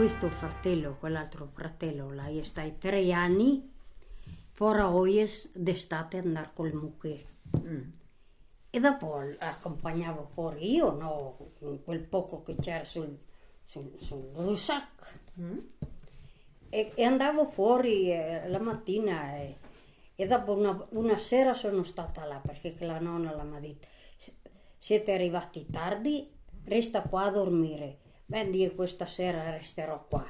questo fratello, quell'altro fratello, là, è stato 3 anni, fora oies d'estate andare col mucche. E dopo accompagnavo fuori io, no, con quel poco che c'era sul rucksack. E andavo fuori la mattina e dopo una sera sono stata là perché la nonna mi ha detto: siete arrivati tardi, resta qua a dormire. Beh, io questa sera resterò qua.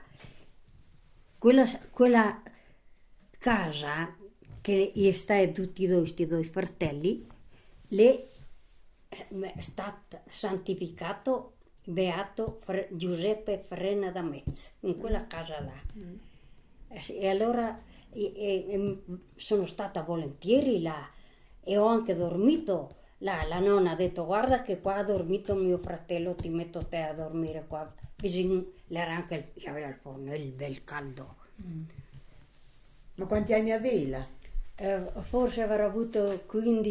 Quella casa che sta tutti questi due fratelli è stato santificato beato Giuseppe Frena da Metz, in quella casa là. E allora sono stata volentieri là e ho anche dormito là. La nonna ha detto: guarda che qua ha dormito mio fratello, ti metto te a dormire qua vicino. C'era anche aveva il forno, il bel caldo. Ma quanti anni avevi là? Forse avrò avuto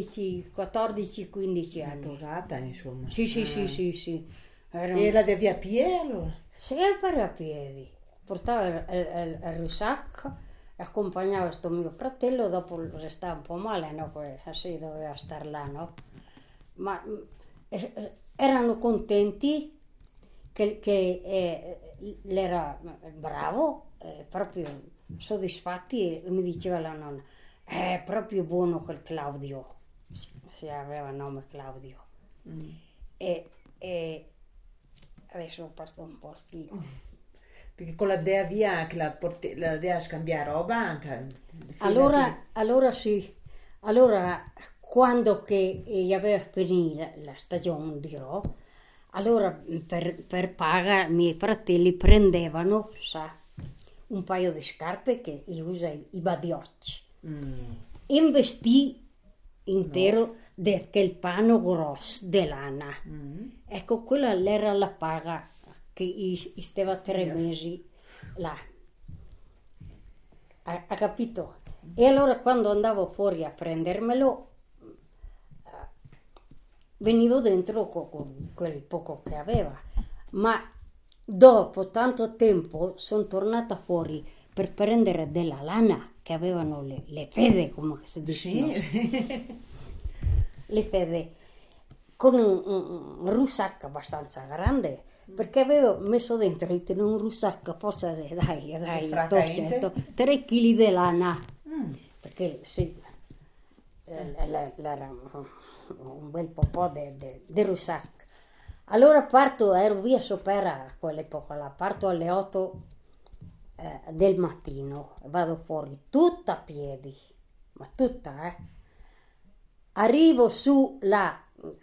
14-15 anni. Torata, insomma. Sì. Era di via a piedi allora? Sempre a piedi. Portava il rucksack, accompagnava questo mio fratello, dopo stava un po' male, no? Poi sì, doveva star là, no? Ma erano contenti che era bravo, proprio soddisfatti, e mi diceva la nonna: è proprio buono quel Claudio, si aveva il nome Claudio. E adesso parto un po' il filo. Perché con la dea via che la dea scambiare roba anche. Allora sì, allora quando che aveva finito la stagione dirò, allora per paga i miei fratelli prendevano, sa, un paio di scarpe che usa i badiocci. Investì intero del panno grosso di lana. Ecco, quella era la paga che stava 3 mesi là. Ha capito? E allora quando andavo fuori a prendermelo, venivo dentro con quel poco che aveva. Ma dopo tanto tempo sono tornata fuori per prendere della lana che avevano le fede, come si dice. Sì. Le fede, con un rucksack abbastanza grande, perché avevo messo dentro in un rucksack forse dai 3 kg di lana, perché sì, era un bel po' di rucksack. Allora parto, ero via sopra a quell'epoca là, parto alle 8 del mattino, vado fuori tutta a piedi, ma tutta, arrivo su là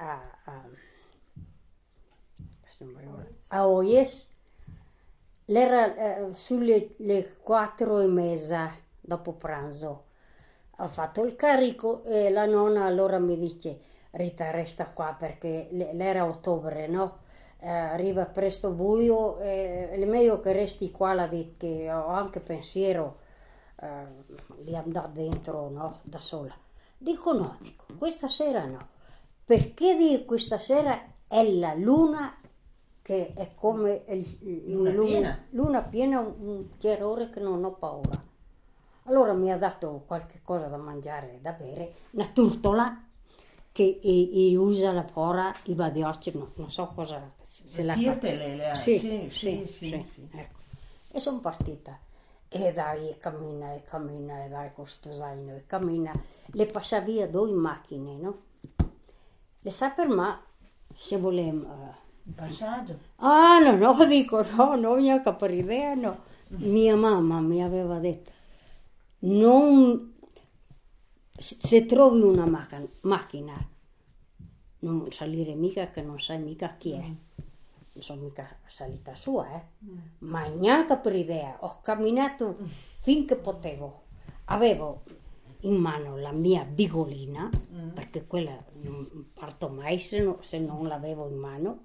a Oies, era sulle le 4:30 dopo pranzo. Ho fatto il carico e la nonna allora mi dice: Rita, resta qua perché l'era ottobre, no? Arriva presto buio, è meglio che resti qua, l'ha detto, che ho anche pensiero di andare dentro, no? Da sola. Dico no, questa sera no, perché questa sera è la luna che è come luna piena, un chiarore che non ho paura. Allora mi ha dato qualche cosa da mangiare e da bere, una turtola che usa la fora, i badiocci, non so cosa, se la fa. Sì. Ecco. E sono partita. E dai, cammina, e dai, con sto zaino, e cammina. Le passa via 2 macchine, no? Le sa per me, se voleva... Un passaggio? Ah, no, dico, no, neanche per idea, no. Mia mamma mi aveva detto: non, se trovi una macchina, non salire mica, che non sai mica chi è. Non sono mica salita sua, ma neanche per idea. Ho camminato finché potevo. Avevo in mano la mia bigolina, perché quella non parto mai se non l'avevo in mano.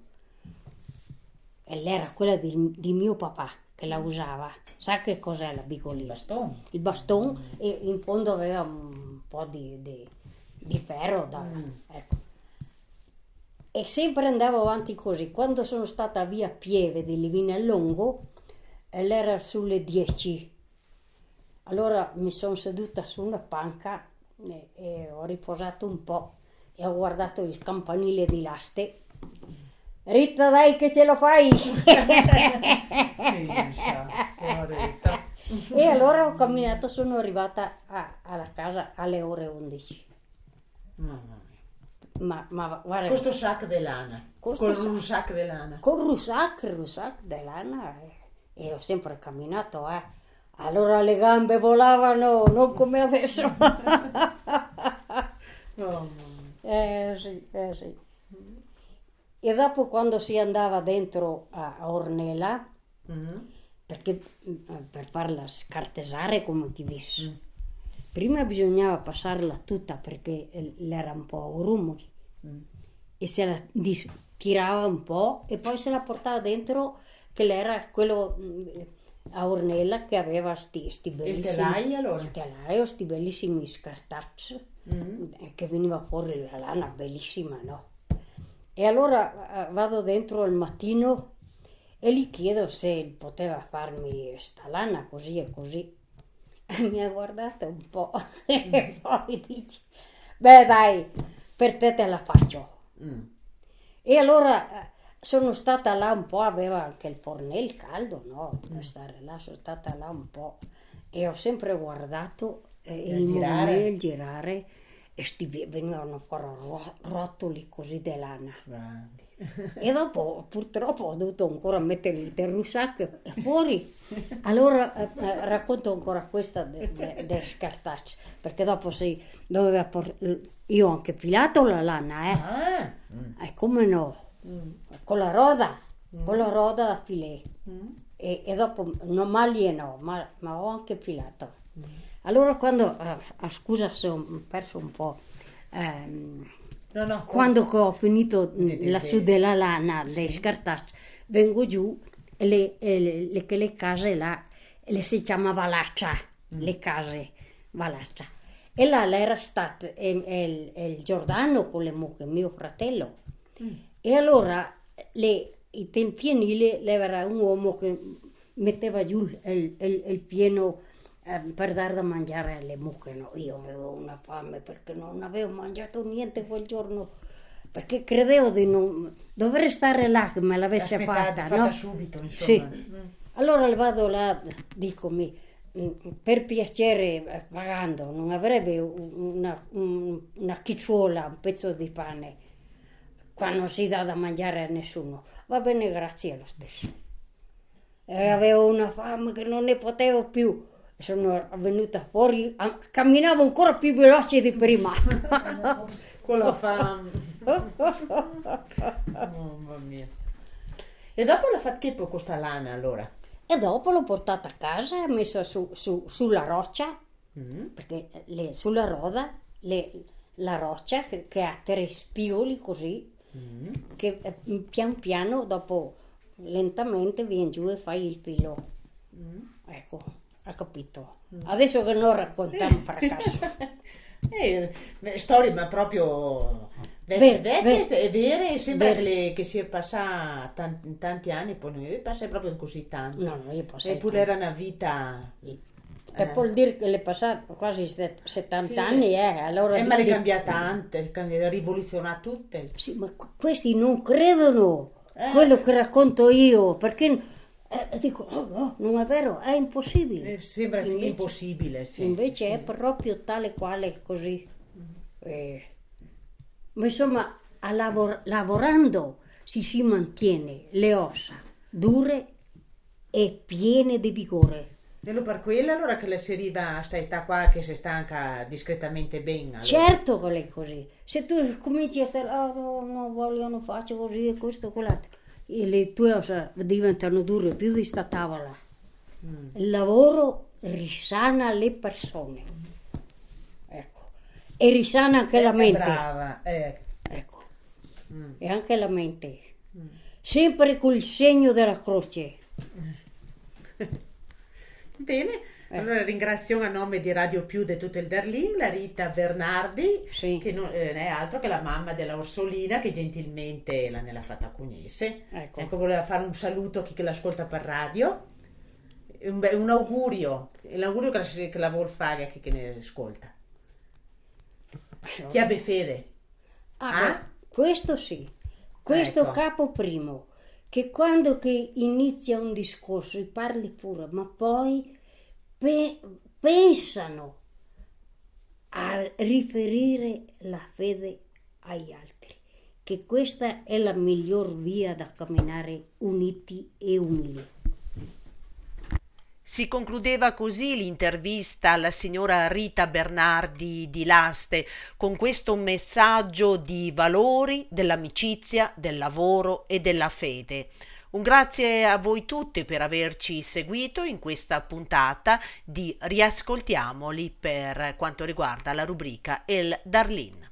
E era quella di mio papà che la usava. Sa che cos'è la bigolina? Il bastone, e in fondo aveva un po' di ferro. Ecco. E sempre andavo avanti così. Quando sono stata via Pieve di Livinallongo, e l'era sulle 10. Allora mi sono seduta su una panca e ho riposato un po' e ho guardato il campanile di Laste. Rita, dai che ce lo fai! Poveretta. E allora ho camminato, sono arrivata alla casa alle ore 11. Mamma mia. Ma guarda, Questo sac di lana. Questo Col sac- rusac di lana. con Rusac di lana e ho sempre camminato, Allora le gambe volavano, non come adesso. Oh, mamma. Sì. E dopo quando si andava dentro a Ornella, Mhm. perché per farla scartesare come chi dice, prima bisognava passarla tutta perché era un po' grumoli e se la tirava un po' e poi se la portava dentro che era quello a Ornella che aveva sti bellissimi telaio, allora? il telaio, sti bellissimi scartacci che veniva fuori la lana bellissima, no? E allora vado dentro al mattino e gli chiedo se poteva farmi sta lana così e così. E mi ha guardato un po' e poi dice, beh dai, per te la faccio. E allora sono stata là un po', aveva anche il fornello caldo, no? Per stare là, sono stata là un po' e ho sempre guardato il girare e venivano fuori rotoli così di lana. Grandi. E dopo purtroppo ho dovuto ancora metterli del Rusac fuori. Allora racconto ancora questa del scartaccio, perché dopo doveva io ho anche filato la lana, e come no, con la roda da filè. E dopo non maglie no, ma ho anche filato. Allora quando, scusa se ho perso un po', No. quando ho finito lassù della lana, dei scartacci, vengo giù e le case là, le si chiama Valaccia, le case Valaccia. E là era stato il Giordano con le mucche, mio fratello. E allora i tempieni era un uomo che metteva giù il pieno per dare da mangiare alle mucche, no? Io avevo una fame perché non avevo mangiato niente quel giorno, perché credevo di non dover stare là che me l'avesse fatta, no? Subito, Sì. insomma. Allora vado là, dicomi, per piacere, pagando, non avrebbe una chicciuola, un pezzo di pane, qua non si dà da mangiare a nessuno. Va bene, grazie lo stesso. E avevo una fame che non ne potevo più. Sono venuta fuori, camminavo ancora più veloce di prima. Con la fame. Mamma mia. E dopo l'ha fatto che poi questa lana allora? E dopo l'ho portata a casa e ho messa sulla roccia, perché sulla roda la roccia che ha 3 spigoli così, che pian piano dopo lentamente viene giù e fai il filo. Ecco, ha capito. Adesso che non raccontiamo fracasso. Storie ma proprio vecchie e vere, sembra che sia passata tanti anni, poi non è passata proprio così tanto. No, io passai Eppure era una vita. Per vuol dire che le passate quasi 70 anni, allora Ma le cambia tante, ha rivoluzionato tutte. Sì, ma questi non credono quello che racconto io, perché dico, no, non è vero, è impossibile. Sembra impossibile, sì. Invece è proprio tale quale così. Ma insomma, lavorando si mantiene le ossa dure e piene di vigore. E lo per quello allora che le si arriva a sta età qua che si stanca discretamente bene. Allora. Certo che è così. Se tu cominci a stare, no, voglio, non faccio così, e questo e quell'altro, e le tue ossa diventano dure più di sta tavola. Il lavoro risana le persone. Ecco. E risana anche la mente. Brava, Ecco. E anche la mente. Sempre col segno della croce. Bene, allora ringrazio a nome di Radio Più di tutto il Derlin la Rita Bernardi, sì, che non è altro che la mamma della Orsolina che gentilmente l'ha fatta a Cugnese. Ecco, voleva fare un saluto a chi che l'ascolta per radio. un augurio, l'augurio che la vuol fare a chi che ne ascolta. Chi abbia fede. Questo sì, questo Ecco. capo primo, che quando che inizia un discorso parli pure, ma poi pensano a riferire la fede agli altri, che questa è la miglior via da camminare uniti e umili. Si concludeva così l'intervista alla signora Rita Bernardi di Laste, con questo messaggio di valori, dell'amicizia, del lavoro e della fede. Un grazie a voi tutti per averci seguito in questa puntata di Riascoltiamoli per quanto riguarda la rubrica El Darlin.